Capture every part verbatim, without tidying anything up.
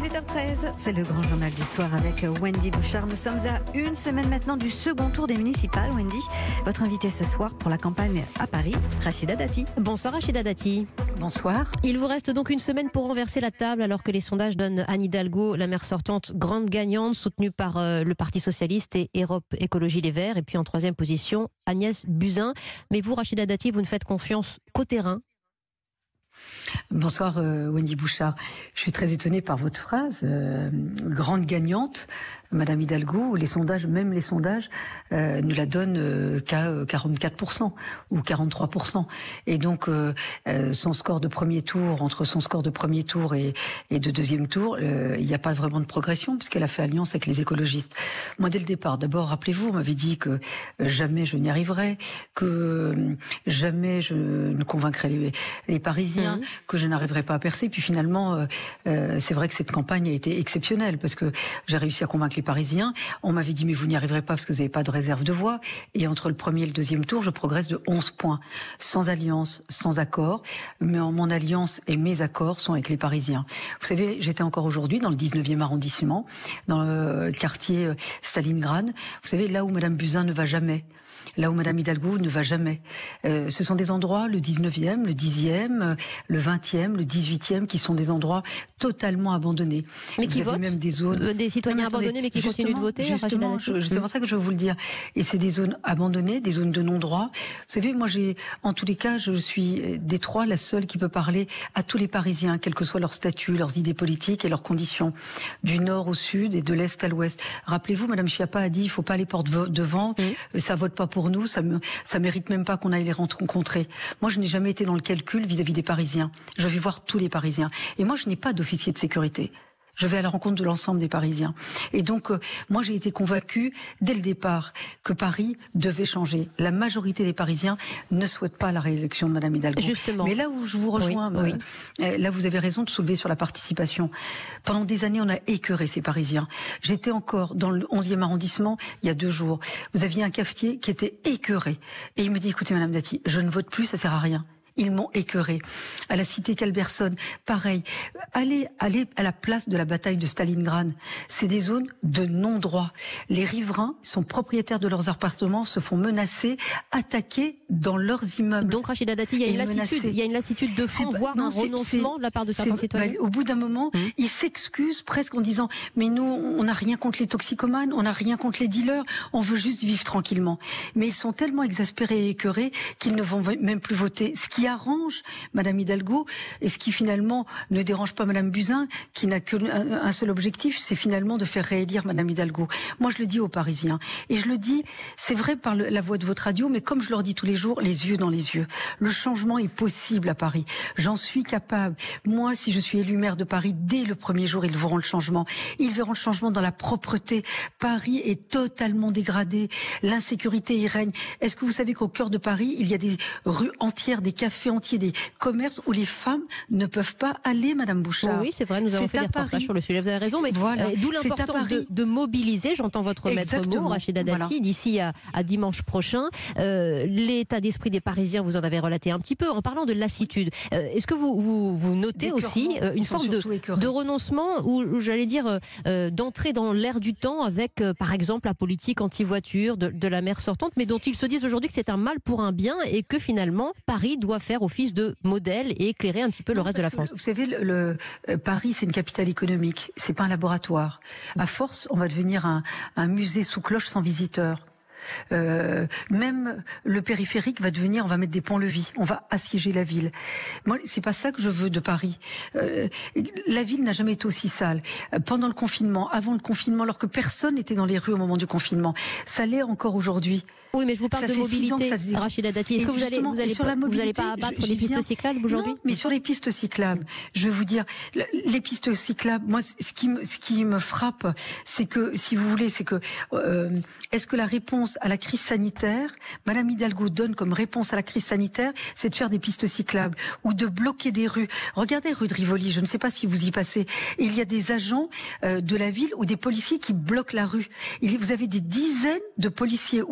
huit heures treize, c'est le grand journal du soir avec Wendy Bouchard. Nous sommes à une semaine maintenant du second tour des municipales. Wendy, votre invitée ce soir pour la campagne à Paris, Rachida Dati. Bonsoir Rachida Dati. Bonsoir. Il vous reste donc une semaine pour renverser la table alors que les sondages donnent Anne Hidalgo, la maire sortante, grande gagnante, soutenue par euh, le Parti Socialiste et Europe Écologie Les Verts. Et puis en troisième position, Agnès Buzyn. Mais vous, Rachida Dati, vous ne faites confiance qu'au terrain. Bonsoir euh, Wendy Bouchard. Je suis très étonnée par votre phrase. Euh, grande gagnante, Madame Hidalgo, les sondages, même les sondages, euh, ne la donnent euh, qu'à quarante-quatre pour cent ou quarante-trois pour cent. Et donc, euh, euh, son score de premier tour, entre son score de premier tour et, et de deuxième tour, euh, il n'y a pas vraiment de progression puisqu'elle a fait alliance avec les écologistes. Moi, dès le départ, d'abord, rappelez-vous, on m'avait dit que euh, jamais je n'y arriverais, que euh, jamais je ne convaincrais les, les Parisiens, mmh. que je n'arriverais pas à percer. Puis finalement, euh, euh, c'est vrai que cette campagne a été exceptionnelle parce que j'ai réussi à convaincre les Parisiens. On m'avait dit mais vous n'y arriverez pas parce que vous n'avez pas de réserve de voix. Et entre le premier et le deuxième tour, je progresse de onze points. Sans alliance, sans accord. Mais mon alliance et mes accords sont avec les Parisiens. Vous savez, j'étais encore aujourd'hui dans le dix-neuvième arrondissement, dans le quartier Stalingrad. Vous savez, là où Madame Buzyn ne va jamais. Là où Madame Hidalgo ne va jamais. Euh, ce sont des endroits, le dix-neuvième, le dixième, le vingtième, le dix-huitième, qui sont des endroits totalement abandonnés. Mais qui votent même des zones... euh, Des citoyens non, attendez, abandonnés, mais qui continuent de voter. Justement, je, c'est pour ça que je veux vous le dire. Et c'est des zones abandonnées, des zones de non-droit. Vous savez, moi, j'ai, en tous les cas, je suis des trois la seule qui peut parler à tous les Parisiens, quel que soit leur statut, leurs idées politiques et leurs conditions, du nord au sud et de l'est à l'ouest. Rappelez-vous, Madame Schiappa a dit, il faut pas aller porte devant, mmh. ça vote pas pour nous, ça me, ça mérite même pas qu'on aille les rencontrer. Moi, je n'ai jamais été dans le calcul vis-à-vis des Parisiens. Je vais voir tous les Parisiens. Et moi, je n'ai pas d'officier de sécurité. Je vais à la rencontre de l'ensemble des Parisiens. Et donc, euh, moi, j'ai été convaincue dès le départ que Paris devait changer. La majorité des Parisiens ne souhaitent pas la réélection de Madame Hidalgo. Justement. Mais là où je vous rejoins, oui, oui. Euh, là, vous avez raison de soulever sur la participation. Pendant des années, on a écœuré ces Parisiens. J'étais encore dans le onzième arrondissement il y a deux jours. Vous aviez un cafetier qui était écœuré. Et il me dit, écoutez, Madame Dati, je ne vote plus, ça sert à rien. Ils m'ont écœuré. À la cité Calberson, pareil. Allez, allez à la place de la bataille de Stalingrad. C'est des zones de non-droit. Les riverains sont propriétaires de leurs appartements, se font menacer, attaquer dans leurs immeubles. Donc, Rachida Dati, il y a une lassitude, il y a une lassitude de fond, voire un renoncement de la part de certains citoyens. Bah, au bout d'un moment, mmh. ils s'excusent presque en disant « Mais nous, on n'a rien contre les toxicomanes, on n'a rien contre les dealers, on veut juste vivre tranquillement. » Mais ils sont tellement exaspérés et écœurés qu'ils ne vont même plus voter. Ce qui arrange Madame Hidalgo et ce qui finalement ne dérange pas Madame Buzyn, qui n'a qu'un un seul objectif, c'est finalement de faire réélire Madame Hidalgo. Moi, je le dis aux Parisiens et je le dis, c'est vrai par le, la voix de votre radio, mais comme je leur dis tous les jours, les yeux dans les yeux. Le changement est possible à Paris. J'en suis capable. Moi, si je suis élue maire de Paris, dès le premier jour, ils verront le changement. Ils verront le changement dans la propreté. Paris est totalement dégradé. L'insécurité y règne. Est-ce que vous savez qu'au cœur de Paris, il y a des rues entières, des cafés entiers, des commerces où les femmes ne peuvent pas aller, Madame Bouchard. Oui, c'est vrai, nous avons fait des reportages Paris. sur le sujet, vous avez raison, mais voilà. euh, d'où l'importance de, de mobiliser, j'entends votre Exactement. maître mot, Rachida Dati, voilà. d'ici à, à dimanche prochain. Euh, l'état d'esprit des Parisiens, vous en avez relaté un petit peu, en parlant de lassitude. Euh, est-ce que vous, vous, vous notez aussi euh, une forme de, de renoncement, ou, ou j'allais dire, euh, d'entrer dans l'air du temps avec, euh, par exemple, la politique anti-voiture de, de la maire sortante, mais dont ils se disent aujourd'hui que c'est un mal pour un bien et que finalement, Paris doit faire office de modèle et éclairer un petit peu non, le reste de la France. Vous savez, le, le euh, Paris, c'est une capitale économique, c'est pas un laboratoire. À force, on va devenir un, un musée sous cloche sans visiteurs. Euh, même le périphérique va devenir, on va mettre des ponts-levis, on va assiéger la ville. Moi, c'est pas ça que je veux de Paris. Euh, la ville n'a jamais été aussi sale. Pendant le confinement, avant le confinement, alors que personne n'était dans les rues au moment du confinement, ça l'est encore aujourd'hui. Oui, mais je vous parle ça de mobilité, Rachida Dati. Est-ce que vous allez, vous allez, pas, vous allez pas abattre les pistes cyclables aujourd'hui? Non, mais sur les pistes cyclables, je vais vous dire, les pistes cyclables, moi, ce qui me, ce qui me frappe, c'est que, si vous voulez, c'est que, euh, est-ce que la réponse à la crise sanitaire, Madame Hidalgo donne comme réponse à la crise sanitaire, c'est de faire des pistes cyclables ou de bloquer des rues. Regardez rue de Rivoli, je ne sais pas si vous y passez. Il y a des agents euh, de la ville ou des policiers qui bloquent la rue. Il, vous avez des dizaines de policiers ou d'agents de la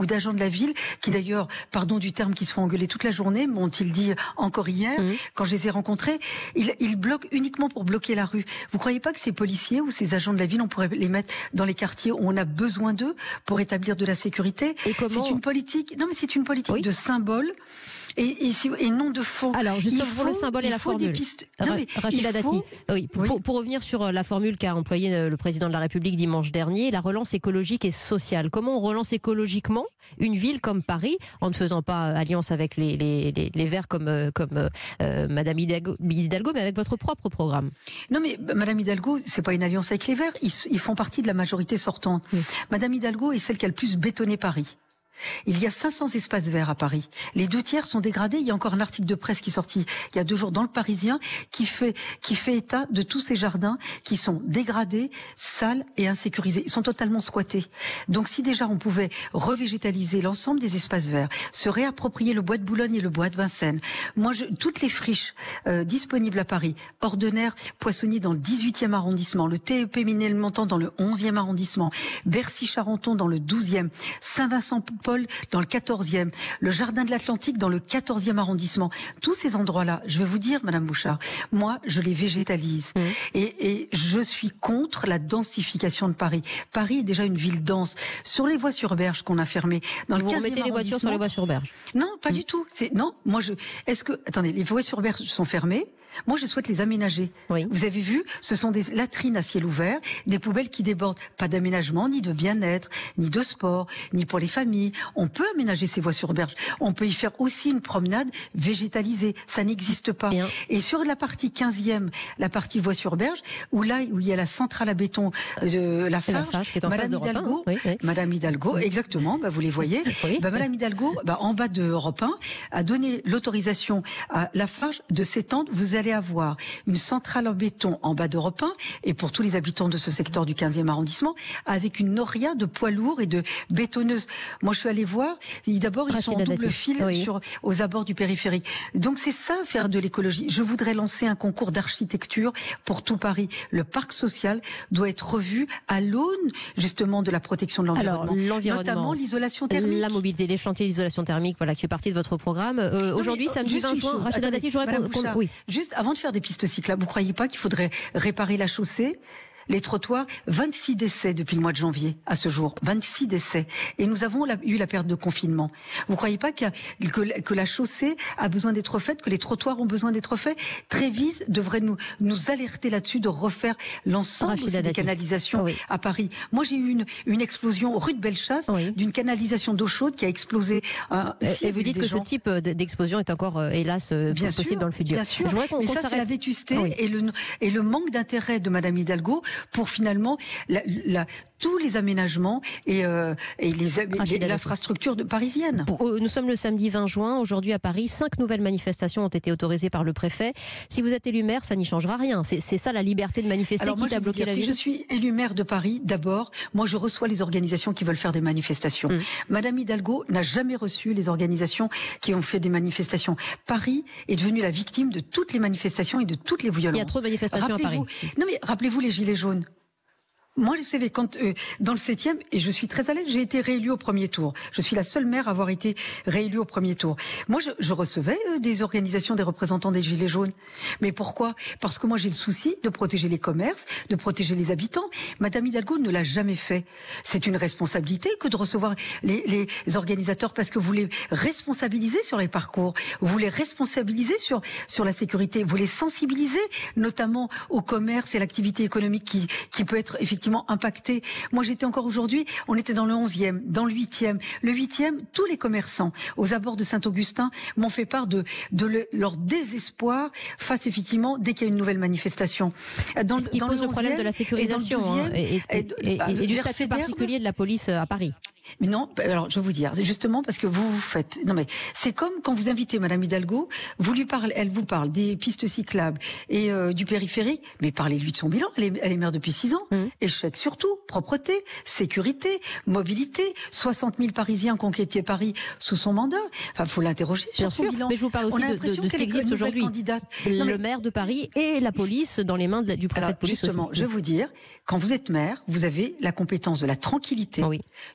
la ville, qui d'ailleurs, pardon du terme, qui se font engueuler toute la journée, m'ont-ils dit encore hier, mmh. quand je les ai rencontrés, ils, ils bloquent uniquement pour bloquer la rue. Vous croyez pas que ces policiers ou ces agents de la ville, on pourrait les mettre dans les quartiers où on a besoin d'eux pour établir de la sécurité? Et comment... C'est une politique, non mais c'est une politique oui. de symbole. Et, et, et non de fond. Alors justement faut, pour le symbole et la formule. Non, mais Rachida Dati, faut... oui, pour, oui. pour revenir sur la formule qu'a employée le président de la République dimanche dernier, la relance écologique et sociale. Comment on relance écologiquement une ville comme Paris en ne faisant pas alliance avec les, les, les, les Verts comme, comme euh, Madame Hidalgo, Hidalgo, mais avec votre propre programme? Non mais Madame Hidalgo, c'est pas une alliance avec les Verts, ils, ils font partie de la majorité sortante. Oui. Madame Hidalgo est celle qui a le plus bétonné Paris. Il y a cinq cents espaces verts à Paris. Les deux tiers sont dégradés. Il y a encore un article de presse qui est sorti il y a deux jours dans le Parisien qui fait, qui fait état de tous ces jardins qui sont dégradés, sales et insécurisés. Ils sont totalement squattés. Donc si déjà on pouvait revégétaliser l'ensemble des espaces verts, se réapproprier le bois de Boulogne et le bois de Vincennes. Moi, je, toutes les friches euh, disponibles à Paris, Ordener, Poissonnier dans le dix-huitième arrondissement, le T E P Ménilmontant dans le onzième arrondissement, Bercy-Charenton dans le douzième, Saint-Vincent dans le quatorzième, le Jardin de l'Atlantique dans le quatorzième arrondissement. Tous ces endroits-là, je vais vous dire, Madame Bouchard, moi, je les végétalise. Mmh. Et, et je suis contre la densification de Paris. Paris est déjà une ville dense. Sur les voies sur berge qu'on a fermées, dans vous le remettez les voitures sur les voies sur berge? Non, pas mmh. du tout. C'est non. Moi, je. Est-ce que attendez, les voies sur berge sont fermées? Moi, je souhaite les aménager. Oui. Vous avez vu, ce sont des latrines à ciel ouvert, des poubelles qui débordent. Pas d'aménagement, ni de bien-être, ni de sport, ni pour les familles. On peut aménager ces voies sur berge. On peut y faire aussi une promenade végétalisée. Ça n'existe pas. Bien. Et sur la partie quinzième, la partie voie sur berge, où là, où il y a la centrale à béton de la Farge, la qui est en Madame face Hidalgo, oui, oui. Madame Hidalgo, oui. exactement, bah, vous les voyez. Oui. Bah, Madame Hidalgo, bah, en bas de Europe un, a donné l'autorisation à la Farge de s'étendre. Vous allez avoir une centrale en béton en bas d'Europe un et pour tous les habitants de ce secteur du quinzième arrondissement avec une noria de poids lourds et de bétonneuses. Moi, je suis allée voir. D'abord, ils Rachida sont en double Dati. fil oui. sur, aux abords du périphérique. Donc, c'est ça, faire de l'écologie. Je voudrais lancer un concours d'architecture pour tout Paris. Le parc social doit être revu à l'aune, justement, de la protection de l'environnement. Alors, l'environnement. Notamment l'isolation thermique. La mobilité, les chantiers d'isolation thermique, voilà, qui fait partie de votre programme. Euh, Aujourd'hui, samedi vingt juin, Rachida Dati, je voudrais qu'on... Oui. Juste, avant de faire des pistes cyclables, vous croyez pas qu'il faudrait réparer la chaussée, les trottoirs? Vingt-six décès depuis le mois de janvier à ce jour, vingt-six décès. Et nous avons la, eu la période de confinement. Vous croyez pas que, que, que la chaussée a besoin d'être faite, que les trottoirs ont besoin d'être faits? Trévise devrait nous, nous alerter là-dessus, de refaire l'ensemble des canalisations oui. à Paris. Moi, j'ai eu une, une explosion rue de Bellechasse oui. d'une canalisation d'eau chaude qui a explosé. Euh, et vous dites que gens... ce type d'explosion est encore, euh, hélas, euh, bien possible sûr, dans le futur. Bien sûr. Je voudrais qu'on, Mais qu'on ça, c'est la vétusté oui. et, le, et le manque d'intérêt de Madame Hidalgo pour finalement la, la, tous les aménagements et, euh, et les, les, l'infrastructure de, parisienne. Nous sommes le samedi vingt juin. Aujourd'hui à Paris, cinq nouvelles manifestations ont été autorisées par le préfet. Si vous êtes élu maire, ça n'y changera rien. C'est, c'est ça la liberté de manifester. Alors, qui moi, a bloqué dire, la ville. Si je suis élu maire de Paris, d'abord, moi je reçois les organisations qui veulent faire des manifestations. Mmh. Madame Hidalgo n'a jamais reçu les organisations qui ont fait des manifestations. Paris est devenue la victime de toutes les manifestations et de toutes les violences. Il y a trop de manifestations à Paris. Non mais rappelez-vous les gilets jaunes. Moi, vous savez, quand euh, dans le septième, et je suis très à l'aise, j'ai été réélue au premier tour. Je suis la seule maire à avoir été réélue au premier tour. Moi, je, je recevais euh, des organisations, des représentants des Gilets jaunes. Mais pourquoi? Parce que moi, j'ai le souci de protéger les commerces, de protéger les habitants. Madame Hidalgo ne l'a jamais fait. C'est une responsabilité que de recevoir les, les organisateurs parce que vous les responsabilisez sur les parcours, vous les responsabilisez sur sur la sécurité, vous les sensibilisez, notamment au commerce et l'activité économique qui qui peut être effectivement impacté. Moi, j'étais encore aujourd'hui, on était dans le onzième, dans le huitième. Le huitième, tous les commerçants aux abords de Saint-Augustin m'ont fait part de, de le, leur désespoir face, effectivement, dès qu'il y a une nouvelle manifestation. Dans, Ce qui dans pose le, onzième, le problème de la sécurisation et, et, et, et, et, et, et du statut particulier de la police à Paris. Mais non, alors je vais vous dire, c'est justement parce que vous vous faites. Non mais c'est comme quand vous invitez Madame Hidalgo, vous lui parlez, elle vous parle des pistes cyclables et euh, du périphérique, mais parlez-lui de son bilan. Elle est, elle est maire depuis six ans. Mmh. Échec surtout, propreté, sécurité, mobilité. soixante mille Parisiens qui ont quitté Paris sous son mandat. Enfin, faut l'interroger sur Bien son sûr, bilan. Mais je vous parle aussi de, de, de ce qui existe aujourd'hui. Le mais... maire de Paris et la police dans les mains de, du préfet alors, de police. Justement, aussi. je vais vous dire, quand vous êtes maire, vous avez la compétence de la tranquillité, oui. de la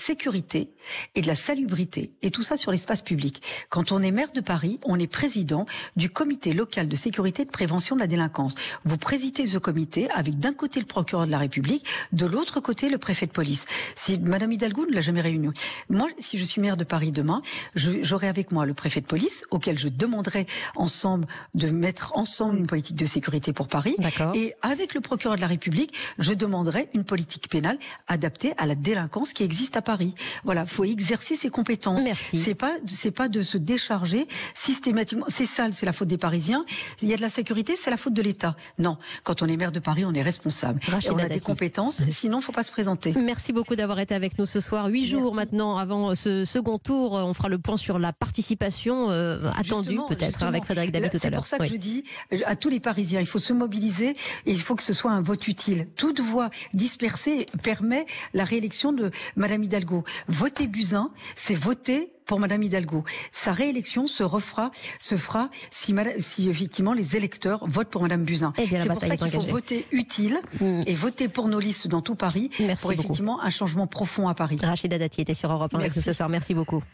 sécurité et de la salubrité, et tout ça sur l'espace public. Quand on est maire de Paris, on est président du comité local de sécurité et de prévention de la délinquance. Vous présidez ce comité avec d'un côté le procureur de la République, de l'autre côté le préfet de police. Si Madame Hidalgo ne l'a jamais réuni. Moi, si je suis maire de Paris demain, j'aurai avec moi le préfet de police, auquel je demanderai ensemble de mettre ensemble une politique de sécurité pour Paris. Et avec le procureur de la République, je demanderai une politique pénale adaptée à la délinquance qui existe à Paris. Voilà, faut exercer ses compétences. Merci. C'est pas, c'est pas de se décharger systématiquement. C'est sale, c'est la faute des Parisiens. Il y a de la sécurité, c'est la faute de l'État. Non, quand on est maire de Paris, on est responsable. Et on a des compétences. Sinon, faut pas se présenter. Merci beaucoup d'avoir été avec nous ce soir. Huit jours maintenant avant ce second tour, on fera le point sur la participation euh, attendue peut-être avec Frédéric Dabi tout à l'heure. C'est pour ça que oui. je dis à tous les Parisiens, il faut se mobiliser et il faut que ce soit un vote utile. Toute voix dispersée permet la réélection de Madame Hidalgo. Voter Buzyn, c'est voter pour Madame Hidalgo. Sa réélection se refera, se fera si, si effectivement les électeurs votent pour Madame Buzyn. Eh c'est pour ça qu'il faut voter utile mmh. et voter pour nos listes dans tout Paris. Merci pour beaucoup. Effectivement un changement profond à Paris. Rachida Dati était sur Europe un avec nous ce soir. Merci beaucoup.